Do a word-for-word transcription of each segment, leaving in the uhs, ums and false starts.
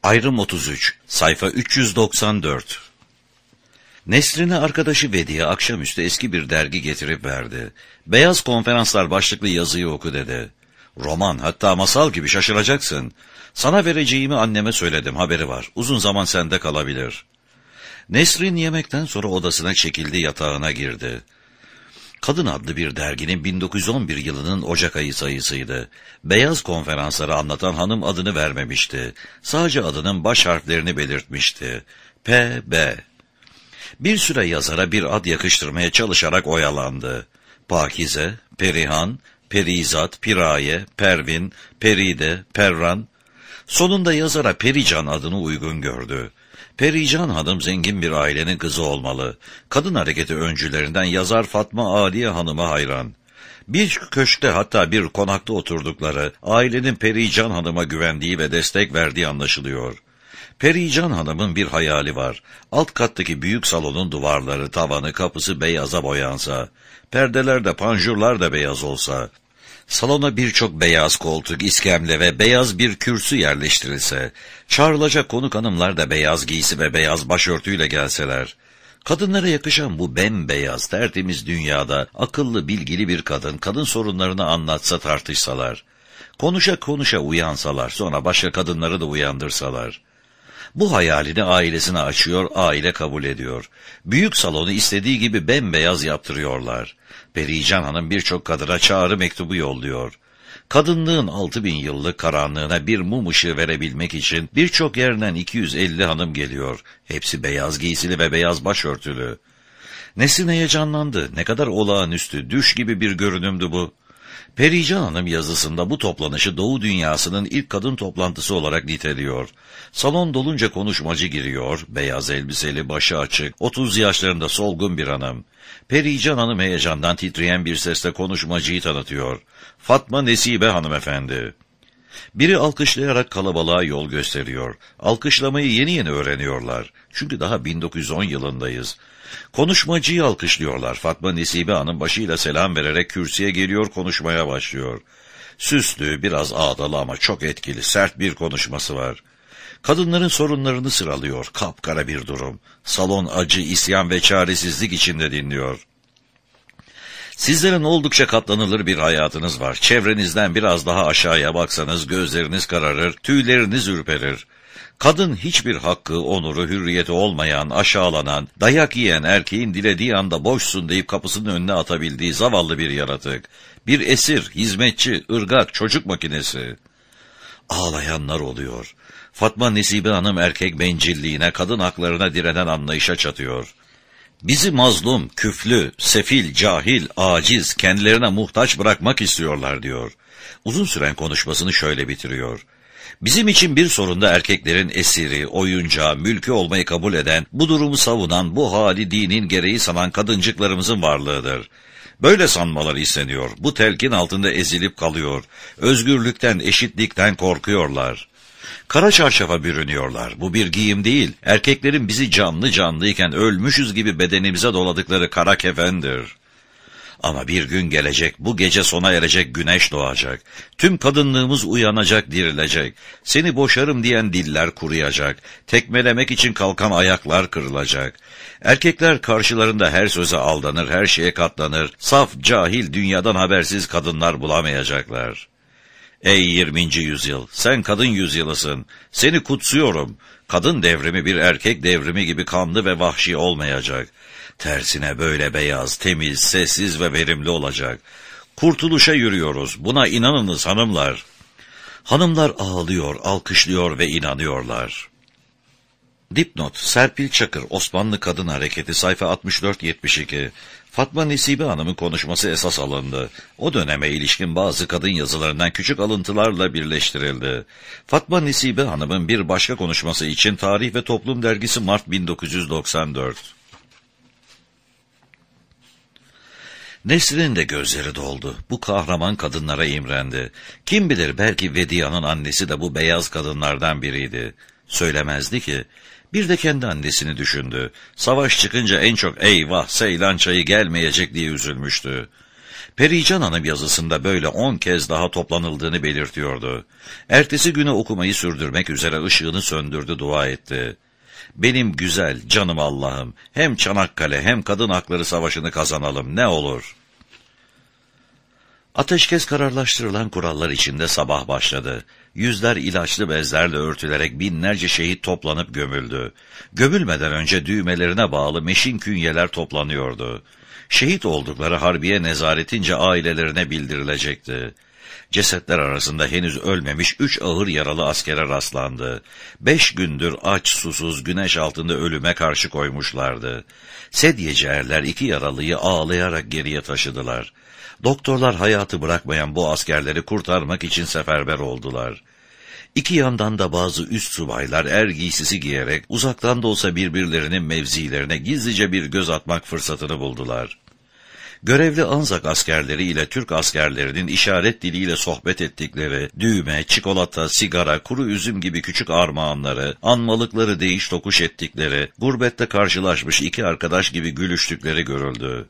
Ayrım otuz üç, sayfa üç yüz doksan dört. Nesrin'e arkadaşı Vediye akşamüstü eski bir dergi getirip verdi. Beyaz Konferanslar başlıklı yazıyı oku dedi. Roman, hatta masal gibi, şaşıracaksın. Sana vereceğimi anneme söyledim, haberi var. Uzun zaman sende kalabilir. Nesrin yemekten sonra odasına çekildi, yatağına girdi. Kadın adlı bir derginin bin dokuz yüz on bir yılının Ocak ayı sayısıydı. Beyaz Konferansları anlatan hanım adını vermemişti. Sadece adının baş harflerini belirtmişti. P B. Bir süre yazara bir ad yakıştırmaya çalışarak oyalandı. Pakize, Perihan, Perizat, Piraye, Pervin, Peride, Perran. Sonunda yazara Perican adını uygun gördü. Perican hanım zengin bir ailenin kızı olmalı. Kadın hareketi öncülerinden yazar Fatma Aliye hanıma hayran. Bir köşkte, hatta bir konakta oturdukları, ailenin Perican hanıma güvendiği ve destek verdiği anlaşılıyor. Perican hanımın bir hayali var. Alt kattaki büyük salonun duvarları, tavanı, kapısı beyaza boyansa, perdeler de panjurlar da beyaz olsa, salona birçok beyaz koltuk, iskemle ve beyaz bir kürsü yerleştirilse, çağrılacak konuk hanımlar da beyaz giysi ve beyaz başörtüyle gelseler, kadınlara yakışan bu bembeyaz, tertemiz dünyada akıllı, bilgili bir kadın, kadın sorunlarını anlatsa, tartışsalar, konuşa konuşa uyansalar, sonra başka kadınları da uyandırsalar. Bu hayalini ailesine açıyor, aile kabul ediyor. Büyük salonu istediği gibi bembeyaz yaptırıyorlar. Perican Hanım birçok kadına çağrı mektubu yolluyor. Kadınlığın altı bin yıllık karanlığına bir mum ışığı verebilmek için birçok yerden iki yüz elli hanım geliyor. Hepsi beyaz giysili ve beyaz başörtülü. Nesrin heyecanlandı. Ne kadar olağanüstü, düş gibi bir görünümdü bu. Perican Hanım yazısında bu toplanışı Doğu dünyasının ilk kadın toplantısı olarak niteliyor. Salon dolunca konuşmacı giriyor, beyaz elbiseli, başı açık, otuz yaşlarında solgun bir hanım. Perican Hanım heyecandan titreyen bir sesle konuşmacıyı tanıtıyor. Fatma Nesibe hanımefendi. Biri alkışlayarak kalabalığa yol gösteriyor. Alkışlamayı yeni yeni öğreniyorlar. Çünkü daha bin dokuz yüz on yılındayız. Konuşmacıyı alkışlıyorlar. Fatma Nesibe Hanım başıyla selam vererek kürsüye geliyor, konuşmaya başlıyor. Süslü, biraz ağdalı ama çok etkili, sert bir konuşması var. Kadınların sorunlarını sıralıyor. Kapkara bir durum. Salon acı, isyan ve çaresizlik içinde dinliyor. Sizlerin oldukça katlanılır bir hayatınız var. Çevrenizden biraz daha aşağıya baksanız gözleriniz kararır, tüyleriniz ürperir. Kadın hiçbir hakkı, onuru, hürriyeti olmayan, aşağılanan, dayak yiyen erkeğin dilediği anda boşsun deyip kapısının önüne atabildiği zavallı bir yaratık. Bir esir, hizmetçi, ırgat, çocuk makinesi. Ağlayanlar oluyor. Fatma Nesibe Hanım erkek bencilliğine, kadın haklarına direnen anlayışa çatıyor. Bizi mazlum, küflü, sefil, cahil, aciz, kendilerine muhtaç bırakmak istiyorlar diyor. Uzun süren konuşmasını şöyle bitiriyor. Bizim için bir sorun da erkeklerin esiri, oyuncağı, mülkü olmayı kabul eden, bu durumu savunan, bu hali dinin gereği sanan kadıncıklarımızın varlığıdır. Böyle sanmaları isteniyor, bu telkin altında ezilip kalıyor, özgürlükten, eşitlikten korkuyorlar. Kara çarşafa bürünüyorlar, bu bir giyim değil, erkeklerin bizi canlı canlıyken ölmüşüz gibi bedenimize doladıkları kara kefendir. Ama bir gün gelecek, bu gece sona erecek, güneş doğacak. Tüm kadınlığımız uyanacak, dirilecek. Seni boşarım diyen diller kuruyacak. Tekmelemek için kalkan ayaklar kırılacak. Erkekler karşılarında her söze aldanır, her şeye katlanır. Saf, cahil, dünyadan habersiz kadınlar bulamayacaklar. Ey yirminci yüzyıl, sen kadın yüzyılısın. Seni kutsuyorum. Kadın devrimi bir erkek devrimi gibi kanlı ve vahşi olmayacak. Tersine böyle beyaz, temiz, sessiz ve verimli olacak. Kurtuluşa yürüyoruz. Buna inanınız hanımlar. Hanımlar ağlıyor, alkışlıyor ve inanıyorlar. Dipnot: Serpil Çakır, Osmanlı Kadın Hareketi, sayfa altmış dört yetmiş iki. Fatma Nesibe Hanım'ın konuşması esas alındı. O döneme ilişkin bazı kadın yazılarından küçük alıntılarla birleştirildi. Fatma Nesibe Hanım'ın bir başka konuşması için Tarih ve Toplum Dergisi, Mart bin dokuz yüz doksan dört. Nesrin'in de gözleri doldu. Bu kahraman kadınlara imrendi. Kim bilir, belki Vediye'nin annesi de bu beyaz kadınlardan biriydi. Söylemezdi ki. Bir de kendi annesini düşündü. Savaş çıkınca en çok eyvah Seylan çayı gelmeyecek diye üzülmüştü. Perican Hanım yazısında böyle on kez daha toplanıldığını belirtiyordu. Ertesi güne okumayı sürdürmek üzere ışığını söndürdü, dua etti. Benim güzel, canım Allah'ım, hem Çanakkale hem Kadın Hakları Savaşı'nı kazanalım, ne olur. Ateşkes kararlaştırılan kurallar içinde sabah başladı. Yüzler ilaçlı bezlerle örtülerek binlerce şehit toplanıp gömüldü. Gömülmeden önce düğmelerine bağlı meşin künyeler toplanıyordu. Şehit oldukları harbiye nezaretince ailelerine bildirilecekti. Cesetler arasında henüz ölmemiş üç ağır yaralı askere rastlandı. Beş gündür aç, susuz, güneş altında ölüme karşı koymuşlardı. Sedyeci erler iki yaralıyı ağlayarak geriye taşıdılar. Doktorlar hayatı bırakmayan bu askerleri kurtarmak için seferber oldular. İki yandan da bazı üst subaylar er giysisi giyerek uzaktan da olsa birbirlerinin mevzilerine gizlice bir göz atmak fırsatını buldular. Görevli Anzak askerleri ile Türk askerlerinin işaret diliyle sohbet ettikleri, düğme, çikolata, sigara, kuru üzüm gibi küçük armağanları, anmalıkları değiş tokuş ettikleri, gurbette karşılaşmış iki arkadaş gibi gülüştükleri görüldü.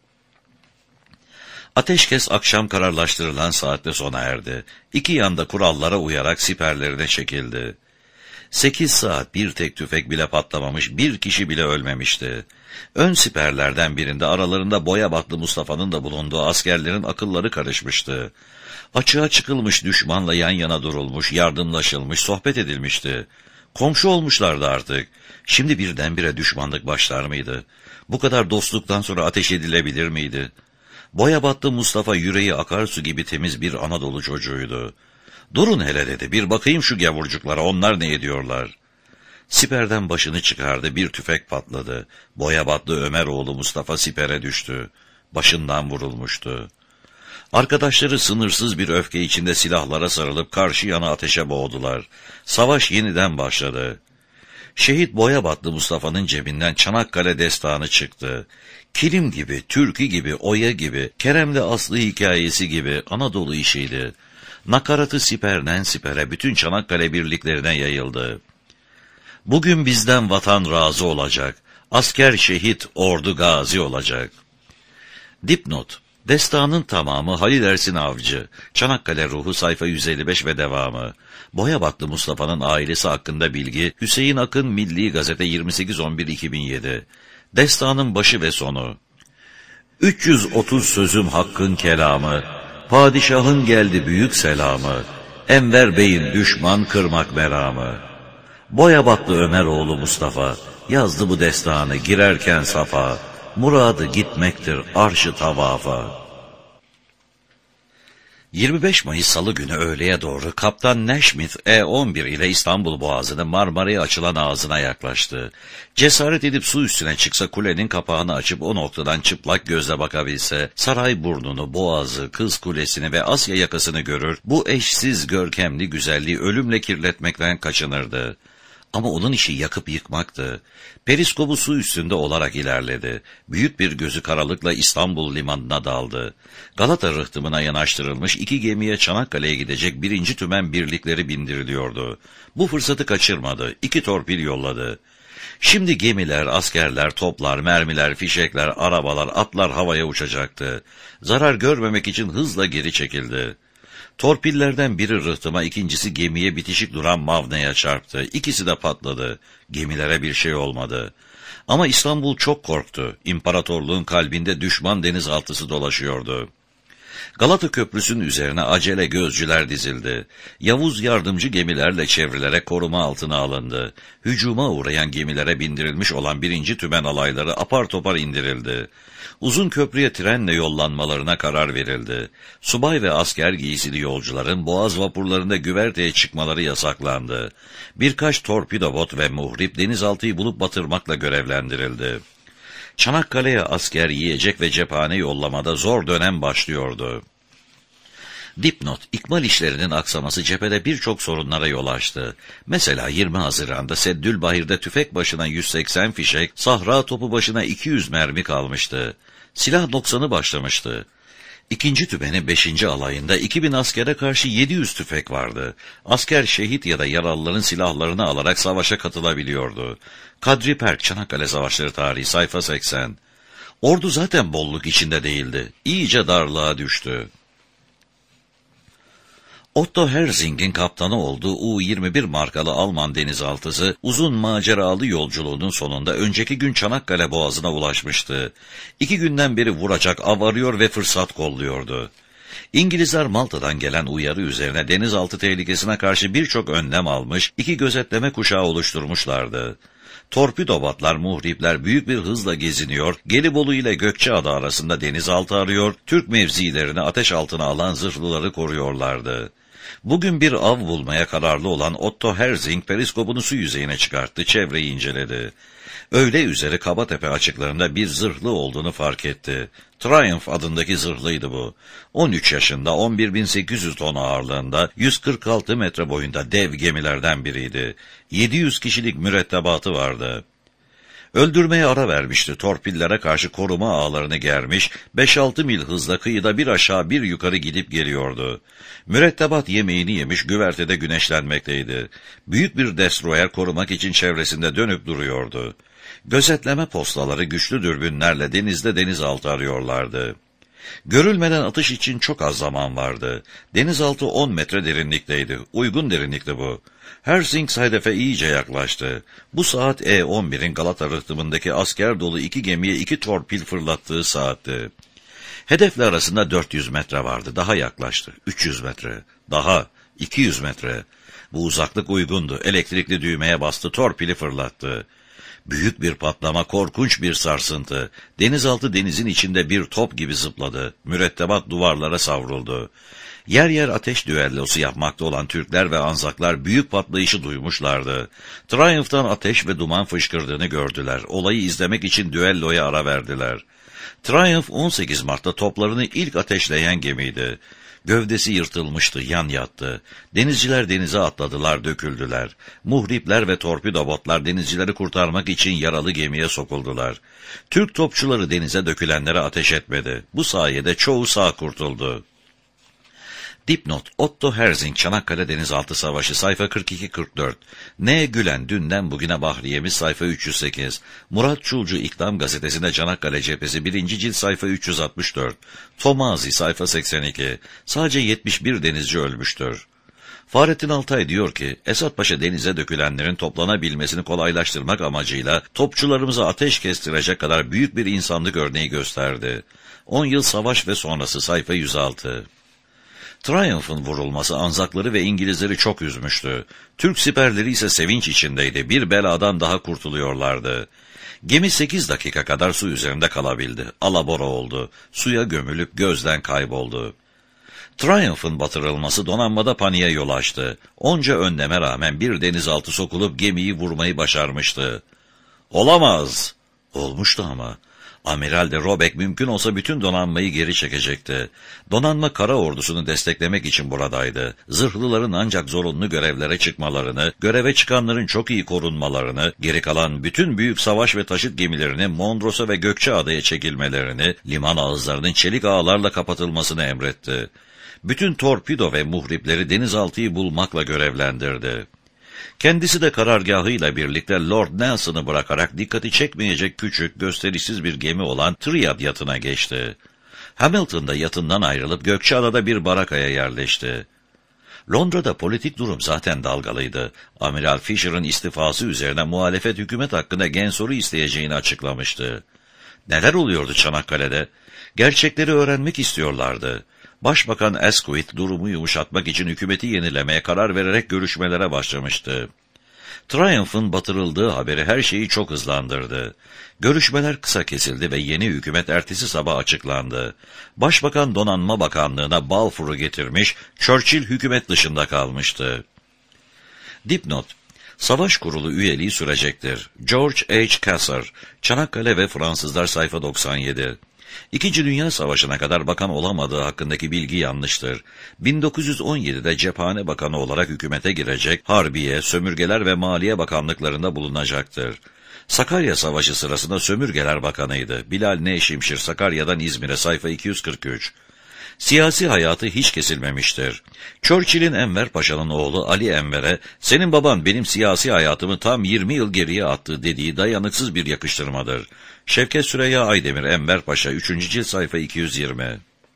Ateşkes akşam kararlaştırılan saatte sona erdi. İki yanda kurallara uyarak siperlerine çekildi. Sekiz saat bir tek tüfek bile patlamamış, bir kişi bile ölmemişti. Ön siperlerden birinde aralarında Boyabatlı Mustafa'nın da bulunduğu askerlerin akılları karışmıştı. Açığa çıkılmış düşmanla yan yana durulmuş, yardımlaşılmış, sohbet edilmişti. Komşu olmuşlardı artık. Şimdi birdenbire düşmanlık başlar mıydı? Bu kadar dostluktan sonra ateş edilebilir miydi? Boyabatlı Mustafa yüreği akarsu gibi temiz bir Anadolu çocuğuydu. Durun hele dedi, bir bakayım şu gavurcuklara, onlar ne ediyorlar? Siperden başını çıkardı, bir tüfek patladı. Boyabatlı Ömeroğlu Mustafa sipere düştü. Başından vurulmuştu. Arkadaşları sınırsız bir öfke içinde silahlara sarılıp karşı yana ateşe boğdular. Savaş yeniden başladı. Şehit Boyabatlı Mustafa'nın cebinden Çanakkale destanı çıktı. Kilim gibi, türkü gibi, oya gibi, Kerem'le Aslı hikayesi gibi Anadolu işiydi. Nakaratı siperden sipere bütün Çanakkale birliklerine yayıldı. Bugün bizden vatan razı olacak, asker şehit, ordu gazi olacak. Dipnot: Destanın tamamı Halil Ersin Avcı, Çanakkale Ruhu sayfa yüz elli beş ve devamı. Boyabatlı Mustafa'nın ailesi hakkında bilgi Hüseyin Akın Milli Gazete yirmi sekiz on bir iki bin yedi. Destanın başı ve sonu. üç yüz otuz sözüm hakkın kelamı, padişahın geldi büyük selamı, Enver Bey'in düşman kırmak meramı. Boyabatlı Ömeroğlu Mustafa yazdı bu destanı girerken safa, muradı gitmektir arş-ı tavafa. yirmi beş Mayıs Salı günü öğleye doğru Kaptan Naismith E on bir ile İstanbul Boğazı'nın Marmara'ya açılan ağzına yaklaştı. Cesaret edip su üstüne çıksa, kulenin kapağını açıp o noktadan çıplak gözle bakabilse, saray burnunu, boğazı, Kız Kulesi'ni ve Asya yakasını görür, bu eşsiz görkemli güzelliği ölümle kirletmekten kaçınırdı. Ama onun işi yakıp yıkmaktı. Periskobu su üstünde olarak ilerledi. Büyük bir gözü karalıkla İstanbul limanına daldı. Galata rıhtımına yanaştırılmış iki gemiye Çanakkale'ye gidecek birinci tümen birlikleri bindiriliyordu. Bu fırsatı kaçırmadı. İki torpil yolladı. Şimdi gemiler, askerler, toplar, mermiler, fişekler, arabalar, atlar havaya uçacaktı. Zarar görmemek için hızla geri çekildi. Torpillerden biri rıhtıma, ikincisi gemiye bitişik duran Mavne'ye çarptı. İkisi de patladı. Gemilere bir şey olmadı. Ama İstanbul çok korktu. İmparatorluğun kalbinde düşman denizaltısı dolaşıyordu. Galata Köprüsü'nün üzerine acele gözcüler dizildi. Yavuz yardımcı gemilerle çevrilerek koruma altına alındı. Hücuma uğrayan gemilere bindirilmiş olan birinci tümen alayları apar topar indirildi. Uzun köprüye trenle yollanmalarına karar verildi. Subay ve asker giysili yolcuların boğaz vapurlarında güverteye çıkmaları yasaklandı. Birkaç torpido bot ve muhrip denizaltıyı bulup batırmakla görevlendirildi. Çanakkale'ye asker, yiyecek ve cephane yollamada zor dönem başlıyordu. Dipnot: İkmal işlerinin aksaması cephede birçok sorunlara yol açtı. Mesela yirmi Haziran'da Seddülbahir'de tüfek başına yüz seksen fişek, sahra topu başına iki yüz mermi kalmıştı. Silah noksanı başlamıştı. İkinci tümenin beşinci alayında iki bin askere karşı yedi yüz tüfek vardı. Asker şehit ya da yaralıların silahlarını alarak savaşa katılabiliyordu. Kadri Perk, Çanakkale Savaşları Tarihi sayfa seksen. Ordu zaten bolluk içinde değildi. İyice darlığa düştü. Otto Herzing'in kaptanı olduğu U yirmi bir markalı Alman denizaltısı uzun maceralı yolculuğunun sonunda önceki gün Çanakkale Boğazı'na ulaşmıştı. İki günden beri vuracak av arıyor ve fırsat kolluyordu. İngilizler Malta'dan gelen uyarı üzerine denizaltı tehlikesine karşı birçok önlem almış, iki gözetleme kuşağı oluşturmuşlardı. Torpidobatlar, muhripler büyük bir hızla geziniyor, Gelibolu ile Gökçeada arasında denizaltı arıyor, Türk mevzilerini ateş altına alan zırhlıları koruyorlardı. Bugün bir av bulmaya kararlı olan Otto Herzing periskopunu su yüzeyine çıkarttı, çevreyi inceledi. Öğle üzeri Kabatepe açıklarında bir zırhlı olduğunu fark etti. Triumph adındaki zırhlıydı bu. on üç yaşında, on bir bin sekiz yüz ton ağırlığında, yüz kırk altı metre boyunda dev gemilerden biriydi. yedi yüz kişilik mürettebatı vardı. Öldürmeye ara vermişti, torpillere karşı koruma ağlarını germiş, beş altı mil hızla kıyıda bir aşağı bir yukarı gidip geliyordu. Mürettebat yemeğini yemiş, güvertede güneşlenmekteydi. Büyük bir destroyer korumak için çevresinde dönüp duruyordu. Gözetleme postaları güçlü dürbünlerle denizde denizaltı arıyorlardı. Görülmeden atış için çok az zaman vardı. Denizaltı on metre derinlikteydi. Uygun derinlikti bu. Herzing hedefe iyice yaklaştı. Bu saat E on birin Galata rıhtımındaki asker dolu iki gemiye iki torpil fırlattığı saatti. Hedefle arasında dört yüz metre vardı. Daha yaklaştı. üç yüz metre. Daha. iki yüz metre. Bu uzaklık uygundu. Elektrikli düğmeye bastı, torpili fırlattı. Büyük bir patlama, korkunç bir sarsıntı. Denizaltı denizin içinde bir top gibi zıpladı. Mürettebat duvarlara savruldu. Yer yer ateş düellosu yapmakta olan Türkler ve Anzaklar büyük patlayışı duymuşlardı. Triumph'tan ateş ve duman fışkırdığını gördüler. Olayı izlemek için düelloya ara verdiler. Triumph on sekiz Mart'ta toplarını ilk ateşleyen gemiydi. Gövdesi yırtılmıştı, yan yattı. Denizciler denize atladılar, döküldüler. Muhripler ve torpidobotlar denizcileri kurtarmak için yaralı gemiye sokuldular. Türk topçuları denize dökülenlere ateş etmedi. Bu sayede çoğu sağ kurtuldu. Dipnot: Otto Herzing, Çanakkale Denizaltı Savaşı, sayfa kırk iki kırk dört. N. Gülen, Dünden Bugüne Bahriyemiz, sayfa üç yüz sekiz. Murat Çulcu, İklam Gazetesi'nde Çanakkale Cephesi, birinci cilt, sayfa üç yüz altmış dört. Tomazi, sayfa seksen iki. Sadece yetmiş bir denizci ölmüştür. Fahrettin Altay diyor ki, Esat Paşa denize dökülenlerin toplanabilmesini kolaylaştırmak amacıyla topçularımıza ateş kestirecek kadar büyük bir insanlık örneği gösterdi. on yıl savaş ve sonrası, sayfa yüz altı. Triumph'ın vurulması Anzakları ve İngilizleri çok üzmüştü. Türk siperleri ise sevinç içindeydi. Bir beladan daha kurtuluyorlardı. Gemi sekiz dakika kadar su üzerinde kalabildi. Alabora oldu. Suya gömülüp gözden kayboldu. Triumph'ın batırılması donanmada paniğe yol açtı. Onca önleme rağmen bir denizaltı sokulup gemiyi vurmayı başarmıştı. Olamaz! Olmuştu ama. Amiral de Robeck mümkün olsa bütün donanmayı geri çekecekti. Donanma kara ordusunu desteklemek için buradaydı. Zırhlıların ancak zorunlu görevlere çıkmalarını, göreve çıkanların çok iyi korunmalarını, geri kalan bütün büyük savaş ve taşıt gemilerinin Mondros'a ve Gökçeada'ya çekilmelerini, liman ağızlarının çelik ağlarla kapatılmasını emretti. Bütün torpido ve muhripleri denizaltıyı bulmakla görevlendirdi. Kendisi de karargahıyla birlikte Lord Nelson'ı bırakarak dikkati çekmeyecek küçük, gösterişsiz bir gemi olan Triad yatına geçti. Hamilton'da yatından ayrılıp Gökçeada'da bir barakaya yerleşti. Londra'da politik durum zaten dalgalıydı. Amiral Fisher'ın istifası üzerine muhalefet hükümet hakkında gen soru isteyeceğini açıklamıştı. Neler oluyordu Çanakkale'de? Gerçekleri öğrenmek istiyorlardı. Başbakan Asquith durumu yumuşatmak için hükümeti yenilemeye karar vererek görüşmelere başlamıştı. Triumph'ın batırıldığı haberi her şeyi çok hızlandırdı. Görüşmeler kısa kesildi ve yeni hükümet ertesi sabah açıklandı. Başbakan Donanma Bakanlığı'na Balfour'u getirmiş, Churchill hükümet dışında kalmıştı. Dipnot: Savaş Kurulu üyeliği sürecektir. George H. Cassar, Çanakkale ve Fransızlar, sayfa doksan yedi. İkinci Dünya Savaşı'na kadar bakan olamadığı hakkındaki bilgi yanlıştır. bin dokuz yüz on yedide Cephane Bakanı olarak hükümete girecek, Harbiye, Sömürgeler ve Maliye Bakanlıklarında bulunacaktır. Sakarya Savaşı sırasında Sömürgeler Bakanıydı. Bilal N. Şimşir, Sakarya'dan İzmir'e, sayfa iki yüz kırk üç. Siyasi hayatı hiç kesilmemiştir. Churchill'in Enver Paşa'nın oğlu Ali Enver'e, "Senin baban benim siyasi hayatımı tam yirmi yıl geriye attı" dediği dayanıksız bir yakıştırmadır. Şevket Süreyya Aydemir, Enver Paşa, üçüncü cilt, sayfa iki yüz yirmi.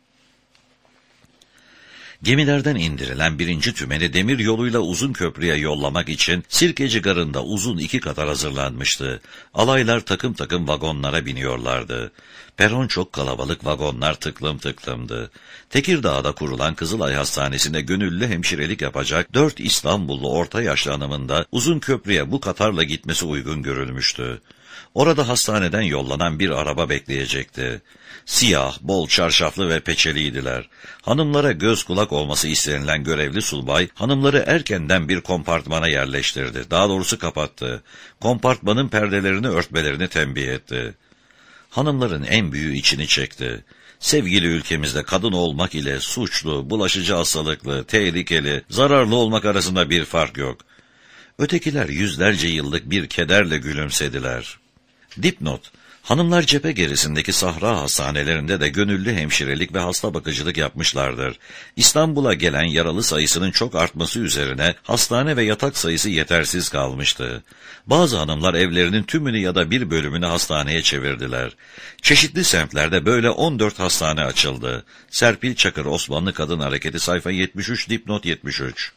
Gemilerden indirilen birinci tümeni demir yoluyla uzun köprüye yollamak için Sirkeci Garı'nda uzun iki katar hazırlanmıştı. Alaylar takım takım vagonlara biniyorlardı. Peron çok kalabalık, vagonlar tıklım tıklımdı. Tekirdağ'da kurulan Kızılay Hastanesi'nde gönüllü hemşirelik yapacak dört İstanbullu orta yaşlı hanımın da uzun köprüye bu katarla gitmesi uygun görülmüştü. Orada hastaneden yollanan bir araba bekleyecekti. Siyah, bol çarşaflı ve peçeliydiler. Hanımlara göz kulak olması istenilen görevli subay, hanımları erkenden bir kompartmana yerleştirdi. Daha doğrusu kapattı. Kompartmanın perdelerini örtmelerini tembih etti. Hanımların en büyüğü içini çekti. Sevgili ülkemizde kadın olmak ile suçlu, bulaşıcı hastalıklı, tehlikeli, zararlı olmak arasında bir fark yok. Ötekiler yüzlerce yıllık bir kederle gülümsediler. Dipnot: hanımlar cephe gerisindeki sahra hastanelerinde de gönüllü hemşirelik ve hasta bakıcılık yapmışlardır. İstanbul'a gelen yaralı sayısının çok artması üzerine hastane ve yatak sayısı yetersiz kalmıştı. Bazı hanımlar evlerinin tümünü ya da bir bölümünü hastaneye çevirdiler. Çeşitli semtlerde böyle on dört hastane açıldı. Serpil Çakır, Osmanlı Kadın Hareketi, sayfa yetmiş üç, dipnot yetmiş üç.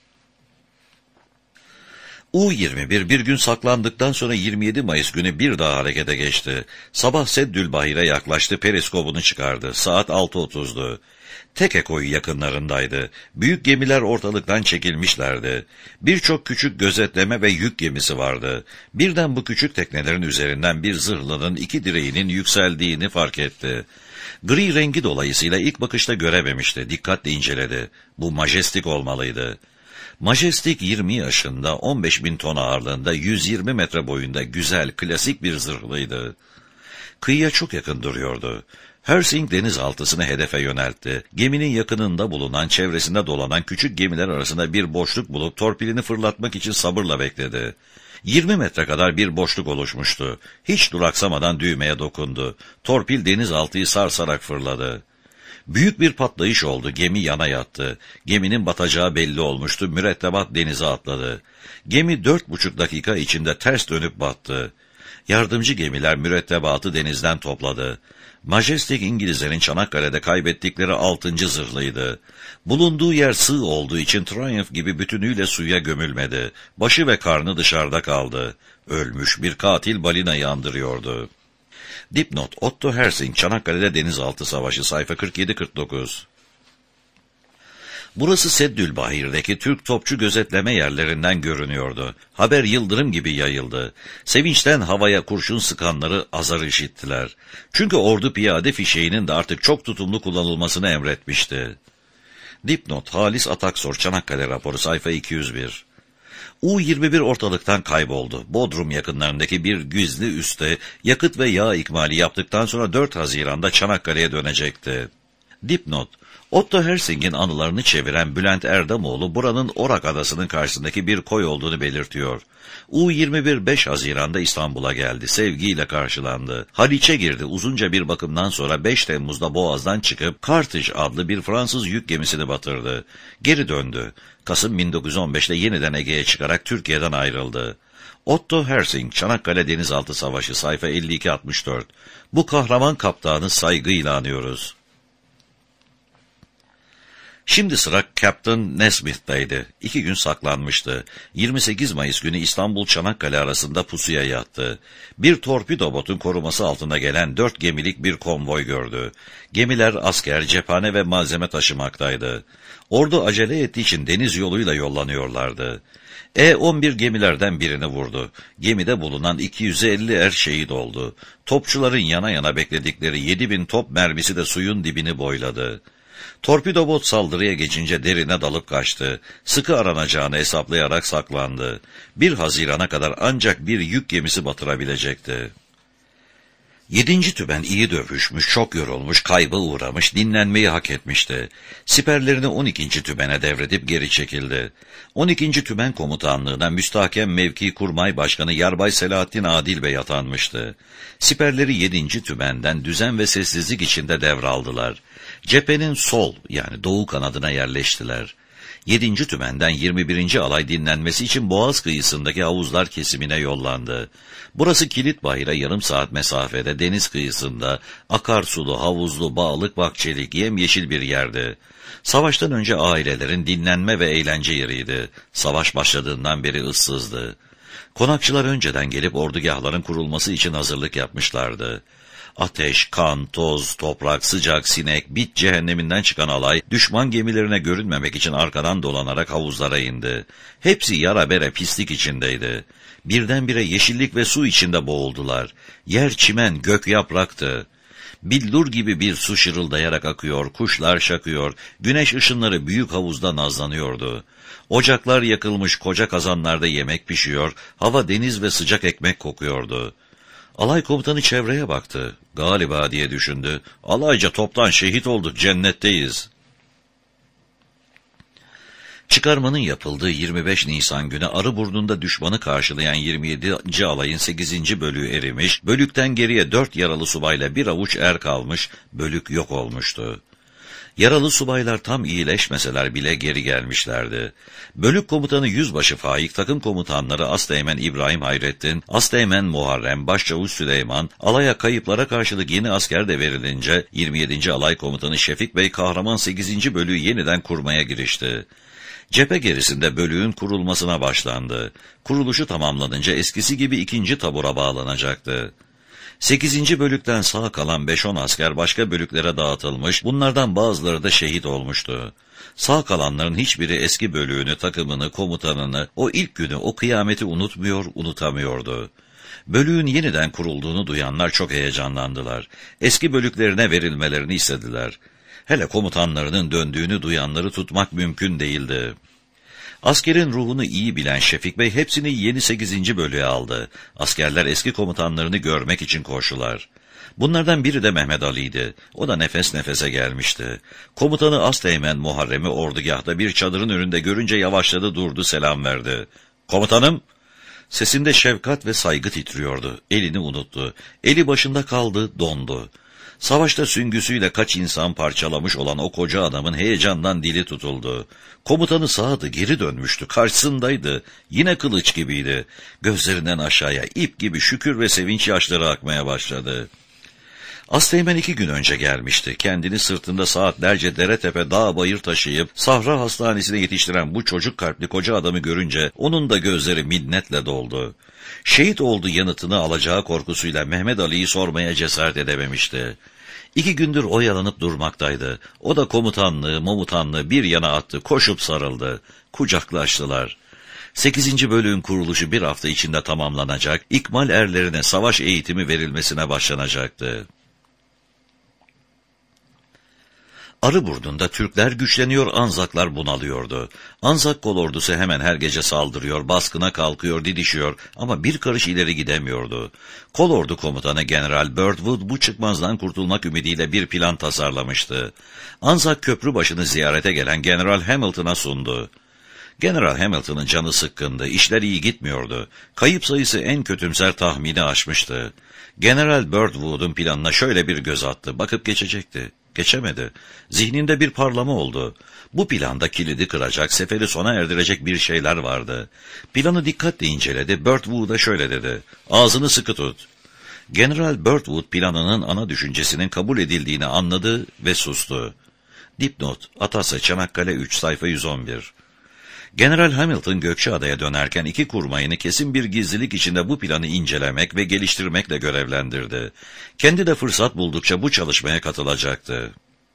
U yirmi bir bir gün saklandıktan sonra yirmi yedi Mayıs günü bir daha harekete geçti. Sabah Seddülbahir'e yaklaştı, periskobunu çıkardı. Saat altı otuzdu. Teke koyu yakınlarındaydı. Büyük gemiler ortalıktan çekilmişlerdi. Birçok küçük gözetleme ve yük gemisi vardı. Birden bu küçük teknelerin üzerinden bir zırhlının iki direğinin yükseldiğini fark etti. Gri rengi dolayısıyla ilk bakışta görememişti. Dikkatle inceledi. Bu Majestic olmalıydı. Majestic yirmi yaşında, on beş bin ton ağırlığında, yüz yirmi metre boyunda güzel, klasik bir zırhlıydı. Kıyıya çok yakın duruyordu. Hersing denizaltısını hedefe yöneltti. Geminin yakınında bulunan, çevresinde dolanan küçük gemiler arasında bir boşluk bulup torpilini fırlatmak için sabırla bekledi. yirmi metre kadar bir boşluk oluşmuştu. Hiç duraksamadan düğmeye dokundu. Torpil denizaltıyı sarsarak fırladı. Büyük bir patlayış oldu, gemi yana yattı. Geminin batacağı belli olmuştu, mürettebat denize atladı. Gemi dört buçuk dakika içinde ters dönüp battı. Yardımcı gemiler mürettebatı denizden topladı. Majestic İngilizlerin Çanakkale'de kaybettikleri altıncı zırhlıydı. Bulunduğu yer sığ olduğu için Triumph gibi bütünüyle suya gömülmedi. Başı ve karnı dışarıda kaldı. Ölmüş bir katil balinayı andırıyordu. Dipnot: Otto Hersing, Çanakkale'de Denizaltı Savaşı, sayfa kırk yedi kırk dokuz. Burası Seddülbahir'deki Türk topçu gözetleme yerlerinden görünüyordu. Haber yıldırım gibi yayıldı. Sevinçten havaya kurşun sıkanları azar işittiler. Çünkü ordu piyade fişeğinin de artık çok tutumlu kullanılmasını emretmişti. Dipnot: Halis Ataksor, Çanakkale raporu, sayfa iki yüz bir. U yirmi bir ortalıktan kayboldu. Bodrum yakınlarındaki bir gizli üste yakıt ve yağ ikmali yaptıktan sonra dört Haziran'da Çanakkale'ye dönecekti. Dipnot: Otto Hersing'in anılarını çeviren Bülent Erdamoğlu buranın Orak Adası'nın karşısındaki bir koy olduğunu belirtiyor. U yirmi bir beş Haziran'da İstanbul'a geldi. Sevgiyle karşılandı. Haliç'e girdi. Uzunca bir bakımdan sonra beş Temmuz'da Boğaz'dan çıkıp Carthage adlı bir Fransız yük gemisini batırdı. Geri döndü. Kasım bin dokuz yüz on beşte yeniden Ege'ye çıkarak Türkiye'den ayrıldı. Otto Hersing, Çanakkale Denizaltı Savaşı, sayfa elli iki altmış dört. Bu kahraman kaptanı saygıyla anıyoruz. Şimdi sıra Captain Nesmith'teydi. İki gün saklanmıştı. yirmi sekiz Mayıs günü İstanbul-Çanakkale arasında pusuya yattı. Bir torpido botun koruması altında gelen dört gemilik bir konvoy gördü. Gemiler asker, cephane ve malzeme taşımaktaydı. Ordu acele ettiği için deniz yoluyla yollanıyorlardı. E on bir gemilerden birini vurdu. Gemide bulunan iki yüz elli er şehit oldu. Topçuların yana yana bekledikleri yedi bin top mermisi de suyun dibini boyladı. Torpido bot saldırıya geçince derine dalıp kaçtı. Sıkı aranacağını hesaplayarak saklandı. bir Haziran'a kadar ancak bir yük gemisi batırabilecekti. Yedinci tümen iyi dövüşmüş, çok yorulmuş, kayba uğramış, dinlenmeyi hak etmişti. Siperlerini on ikinci tümene devredip geri çekildi. on ikinci tümen komutanlığına müstahkem mevki kurmay başkanı Yarbay Selahattin Adil Bey atanmıştı. Siperleri yedinci tümenden düzen ve sessizlik içinde devraldılar. Cephenin sol yani doğu kanadına yerleştiler. yedinci Tümen'den yirmi birinci Alay dinlenmesi için Boğaz kıyısındaki havuzlar kesimine yollandı. Burası Kilitbayır'a yarım saat mesafede deniz kıyısında akarsulu, havuzlu, bağlık, bahçelik, yemyeşil bir yerdi. Savaştan önce ailelerin dinlenme ve eğlence yeriydi. Savaş başladığından beri ıssızdı. Konakçılar önceden gelip ordugahların kurulması için hazırlık yapmışlardı. Ateş, kan, toz, toprak, sıcak, sinek, bit cehenneminden çıkan alay, düşman gemilerine görünmemek için arkadan dolanarak havuzlara indi. Hepsi yara bere pislik içindeydi. Birdenbire yeşillik ve su içinde boğuldular. Yer çimen, gök yapraktı. Billur gibi bir su şırıldayarak akıyor, kuşlar şakıyor, güneş ışınları büyük havuzda nazlanıyordu. Ocaklar yakılmış, koca kazanlarda yemek pişiyor, hava deniz ve sıcak ekmek kokuyordu. Alay komutanı çevreye baktı. Galiba diye düşündü. Alayca toptan şehit olduk, cennetteyiz. Çıkarmanın yapıldığı yirmi beş Nisan günü Arıburnu'nda düşmanı karşılayan yirmi yedinci Alay'ın sekizinci bölüğü erimiş, bölükten geriye dört yaralı subayla bir avuç er kalmış, bölük yok olmuştu. Yaralı subaylar tam iyileşmeseler bile geri gelmişlerdi. Bölük komutanı Yüzbaşı Faik, takım komutanları Asteğmen İbrahim Hayrettin, Asteğmen Muharrem, Başçavuş Süleyman, alaya kayıplara karşılık yeni asker de verilince yirmi yedinci Alay Komutanı Şefik Bey kahraman sekizinci bölüğü yeniden kurmaya girişti. Cephe gerisinde bölüğün kurulmasına başlandı. Kuruluşu tamamlanınca eskisi gibi ikinci tabura bağlanacaktı. sekizinci bölükten sağ kalan beş on asker başka bölüklere dağıtılmış, bunlardan bazıları da şehit olmuştu. Sağ kalanların hiçbiri eski bölüğünü, takımını, komutanını, o ilk günü, o kıyameti unutmuyor, unutamıyordu. Bölüğün yeniden kurulduğunu duyanlar çok heyecanlandılar. Eski bölüklerine verilmelerini istediler. Hele komutanlarının döndüğünü duyanları tutmak mümkün değildi. Askerin ruhunu iyi bilen Şefik Bey hepsini yeni sekizinci bölüğe aldı. Askerler eski komutanlarını görmek için koştular. Bunlardan biri de Mehmet Ali'ydi. O da nefes nefese gelmişti. Komutanı Asteğmen Muharrem'i ordugahta bir çadırın önünde görünce yavaşladı, durdu, selam verdi. "Komutanım!" Sesinde şefkat ve saygı titriyordu. Elini unuttu. Eli başında kaldı, dondu. Savaşta süngüsüyle kaç insan parçalamış olan o koca adamın heyecandan dili tutuldu. Komutanı sağdı, geri dönmüştü, karşısındaydı. Yine kılıç gibiydi. Gözlerinden aşağıya ip gibi şükür ve sevinç yaşları akmaya başladı. Asteğmen iki gün önce gelmişti. Kendini sırtında saatlerce dere tepe dağ bayır taşıyıp Sahra Hastanesi'ne yetiştiren bu çocuk kalpli koca adamı görünce onun da gözleri minnetle doldu. Şehit oldu yanıtını alacağı korkusuyla Mehmet Ali'yi sormaya cesaret edememişti. İki gündür oyalanıp durmaktaydı. O da komutanlığı, momutanlığı bir yana attı, koşup sarıldı. Kucaklaştılar. Sekizinci bölüğün kuruluşu bir hafta içinde tamamlanacak, ikmal erlerine savaş eğitimi verilmesine başlanacaktı. Arıburnu'nda Türkler güçleniyor, Anzaklar bunalıyordu. Anzak kolordusu hemen her gece saldırıyor, baskına kalkıyor, didişiyor ama bir karış ileri gidemiyordu. Kolordu komutanı General Birdwood bu çıkmazdan kurtulmak ümidiyle bir plan tasarlamıştı. Anzak köprü başını ziyarete gelen General Hamilton'a sundu. General Hamilton'ın canı sıkkındı, işler iyi gitmiyordu. Kayıp sayısı en kötümser tahmini aşmıştı. General Birdwood'un planına şöyle bir göz attı, bakıp geçecekti. Geçemedi. Zihninde bir parlama oldu. Bu planda kilidi kıracak, seferi sona erdirecek bir şeyler vardı. Planı dikkatle inceledi. Birdwood'a şöyle dedi: "Ağzını sıkı tut." General Birdwood planının ana düşüncesinin kabul edildiğini anladı ve sustu. Dipnot: Atası, Çanakkale üç, sayfa yüz on bir. General Hamilton Gökçeada'ya dönerken iki kurmayını kesin bir gizlilik içinde bu planı incelemek ve geliştirmekle görevlendirdi. Kendi de fırsat buldukça bu çalışmaya katılacaktı.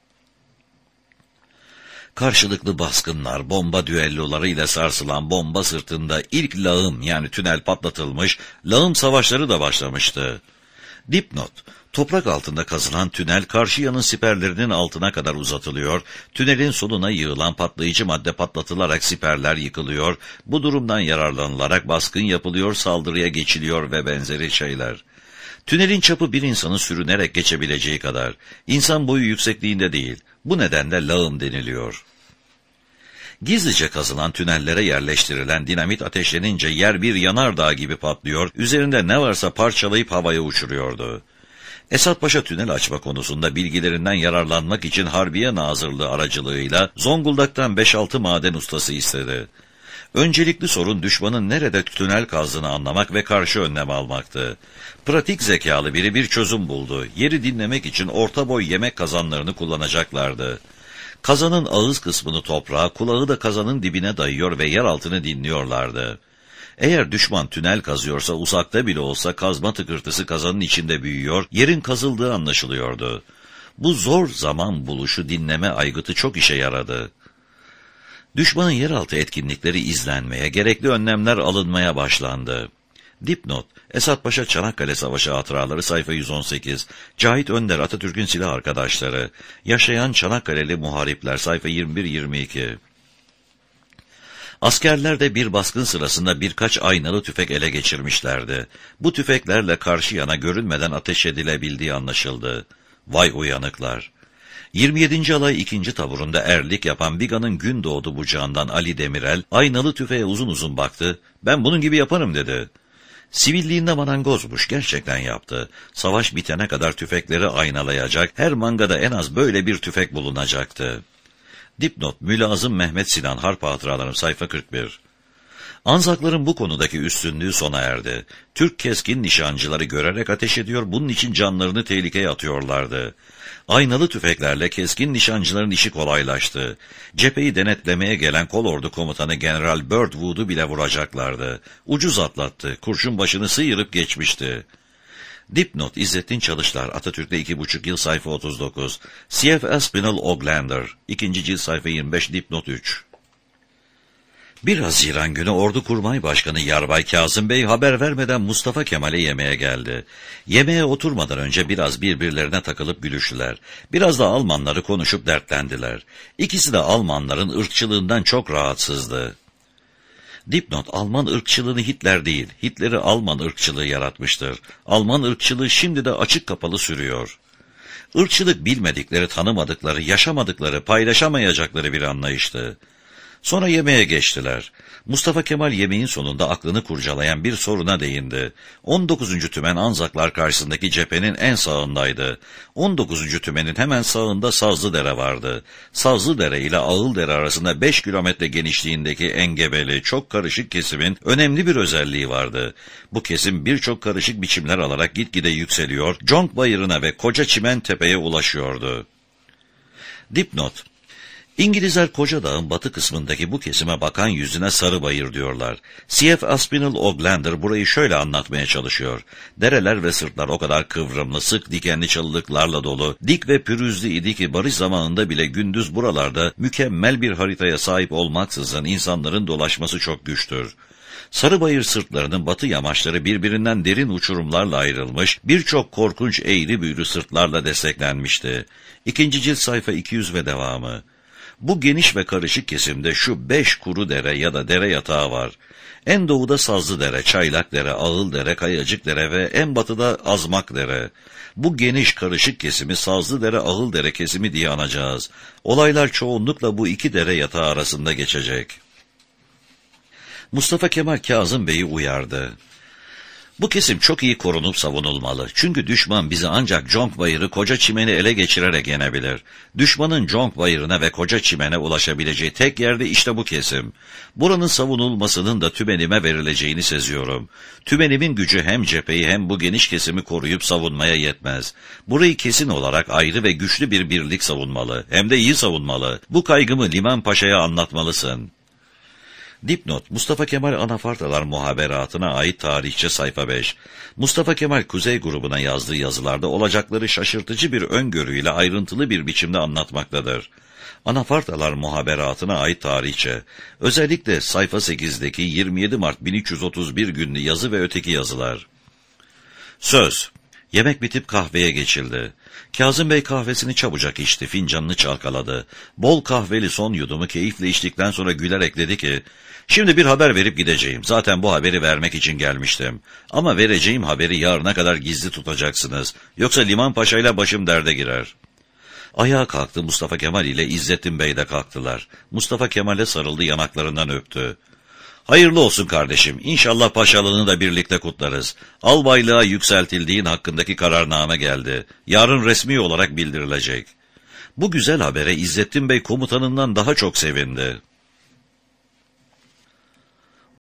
Karşılıklı baskınlar, bomba düellolarıyla sarsılan bomba sırtında ilk lağım yani tünel patlatılmış, lağım savaşları da başlamıştı. Dipnot: Toprak altında kazılan tünel karşı yanın siperlerinin altına kadar uzatılıyor, tünelin sonuna yığılan patlayıcı madde patlatılarak siperler yıkılıyor, bu durumdan yararlanılarak baskın yapılıyor, saldırıya geçiliyor ve benzeri şeyler. Tünelin çapı bir insanın sürünerek geçebileceği kadar, insan boyu yüksekliğinde değil, bu nedenle lağım deniliyor. Gizlice kazılan tünellere yerleştirilen dinamit ateşlenince yer bir yanardağ gibi patlıyor, üzerinde ne varsa parçalayıp havaya uçuruyordu. Esat Paşa tünel açma konusunda bilgilerinden yararlanmak için Harbiye Nazırlığı aracılığıyla Zonguldak'tan beş altı maden ustası istedi. Öncelikli sorun düşmanın nerede tünel kazdığını anlamak ve karşı önlem almaktı. Pratik zekalı biri bir çözüm buldu. Yeri dinlemek için orta boy yemek kazanlarını kullanacaklardı. Kazanın ağız kısmını toprağa, kulağı da kazanın dibine dayıyor ve yer altını dinliyorlardı. Eğer düşman tünel kazıyorsa uzakta bile olsa kazma tıkırtısı kazanın içinde büyüyor, yerin kazıldığı anlaşılıyordu. Bu zor zaman buluşu dinleme aygıtı çok işe yaradı. Düşmanın yeraltı etkinlikleri izlenmeye, gerekli önlemler alınmaya başlandı. Dipnot: Esat Paşa Çanakkale Savaşı Hatıraları sayfa yüz on sekiz, Cahit Önder Atatürk'ün silah arkadaşları, Yaşayan Çanakkale'li muharipler sayfa yirmi bir yirmi iki. Askerler de bir baskın sırasında birkaç aynalı tüfek ele geçirmişlerdi. Bu tüfeklerle karşı yana görünmeden ateş edilebildiği anlaşıldı. Vay uyanıklar! yirmi yedinci alay ikinci taburunda erlik yapan Biga'nın Gündoğdu bucağından Ali Demirel, aynalı tüfeğe uzun uzun baktı. "Ben bunun gibi yaparım," dedi. Sivilliğinde marangozmuş, gerçekten yaptı. Savaş bitene kadar tüfekleri aynalayacak, her mangada en az böyle bir tüfek bulunacaktı. Dipnot: Mülazım Mehmet Sinan Harp Hatıralarım sayfa kırk bir. Anzakların bu konudaki üstünlüğü sona erdi. Türk keskin nişancıları görerek ateş ediyor, bunun için canlarını tehlikeye atıyorlardı. Aynalı tüfeklerle keskin nişancıların işi kolaylaştı. Cepheyi denetlemeye gelen kolordu komutanı General Birdwood'u bile vuracaklardı. Ucuz atlattı, kurşun başını sıyırıp geçmişti. Dipnot: İzzettin Çalışlar Atatürk'te iki buçuk yıl sayfa otuz dokuz. C F Aspinall Oglander ikinci cilt sayfa yirmi beş dipnot üç. bir Haziran günü Ordukurmay Başkanı Yarbay Kazım Bey haber vermeden Mustafa Kemal'e yemeğe geldi. Yemeğe oturmadan önce biraz birbirlerine takılıp gülüştüler. Biraz da Almanları konuşup dertlendiler. İkisi de Almanların ırkçılığından çok rahatsızdı. Dipnot: Alman ırkçılığını Hitler değil, Hitler'i Alman ırkçılığı yaratmıştır. Alman ırkçılığı şimdi de açık kapalı sürüyor. Irkçılık bilmedikleri, tanımadıkları, yaşamadıkları, paylaşamayacakları bir anlayıştı. Sonra yemeğe geçtiler. Mustafa Kemal yemeğin sonunda aklını kurcalayan bir soruna değindi. on dokuzuncu Tümen Anzaklar karşısındaki cephenin en sağındaydı. on dokuzuncu Tümen'in hemen sağında Sazlıdere vardı. Sazlıdere ile Ağıldere arasında beş kilometre genişliğindeki engebeli, çok karışık kesimin önemli bir özelliği vardı. Bu kesim birçok karışık biçimler alarak gitgide yükseliyor, Conk Bayırı'na ve Koca Çimen Tepe'ye ulaşıyordu. Dipnot: İngilizler Koca Dağ'ın batı kısmındaki bu kesime bakan yüzüne Sarıbayır diyorlar. C F Aspinall Oglander burayı şöyle anlatmaya çalışıyor. Dereler ve sırtlar o kadar kıvrımlı, sık dikenli çalılıklarla dolu, dik ve pürüzlü idi ki barış zamanında bile gündüz buralarda mükemmel bir haritaya sahip olmaksızın insanların dolaşması çok güçtür. Sarıbayır sırtlarının batı yamaçları birbirinden derin uçurumlarla ayrılmış, birçok korkunç eğri büğrü sırtlarla desteklenmişti. İkinci cilt sayfa iki yüz ve devamı. Bu geniş ve karışık kesimde şu beş kuru dere ya da dere yatağı var. En doğuda Sazlıdere, Çaylakdere, Ağıldere, Kayacıkdere ve en batıda Azmakdere. Bu geniş karışık kesimi Sazlıdere, Ağıldere kesimi diye anacağız. Olaylar çoğunlukla bu iki dere yatağı arasında geçecek. Mustafa Kemal Kazım Bey'i uyardı. Bu kesim çok iyi korunup savunulmalı. Çünkü düşman bizi ancak Conk Bayırı, Koca Çimen'i ele geçirerek yenebilir. Düşmanın Conk Bayırı'na ve Koca Çimen'e ulaşabileceği tek yerde işte bu kesim. Buranın savunulmasının da Tümenim'e verileceğini seziyorum. Tümenimin gücü hem cepheyi hem bu geniş kesimi koruyup savunmaya yetmez. Burayı kesin olarak ayrı ve güçlü bir birlik savunmalı. Hem de iyi savunmalı. Bu kaygımı Liman Paşa'ya anlatmalısın. Dipnot: Mustafa Kemal Anafartalar muhaberatına ait tarihçe sayfa beş. Mustafa Kemal Kuzey grubuna yazdığı yazılarda olacakları şaşırtıcı bir öngörüyle ayrıntılı bir biçimde anlatmaktadır. Anafartalar muhaberatına ait tarihçe, özellikle sayfa sekizdeki yirmi yedi Mart bin üç yüz otuz bir günlü yazı ve öteki yazılar. Söz. Yemek bitip kahveye geçildi. Kazım Bey kahvesini çabucak içti, fincanını çalkaladı. Bol kahveli son yudumu keyifle içtikten sonra gülerek dedi ki, "Şimdi bir haber verip gideceğim. Zaten bu haberi vermek için gelmiştim. Ama vereceğim haberi yarına kadar gizli tutacaksınız. Yoksa Liman Paşa ile başım derde girer." Ayağa kalktı, Mustafa Kemal ile İzzettin Bey de kalktılar. Mustafa Kemal'e sarıldı, yanaklarından öptü. Hayırlı olsun kardeşim. İnşallah paşalığını da birlikte kutlarız. Albaylığa yükseltildiğin hakkındaki kararname geldi. Yarın resmi olarak bildirilecek. Bu güzel habere İzzettin Bey komutanından daha çok sevindi.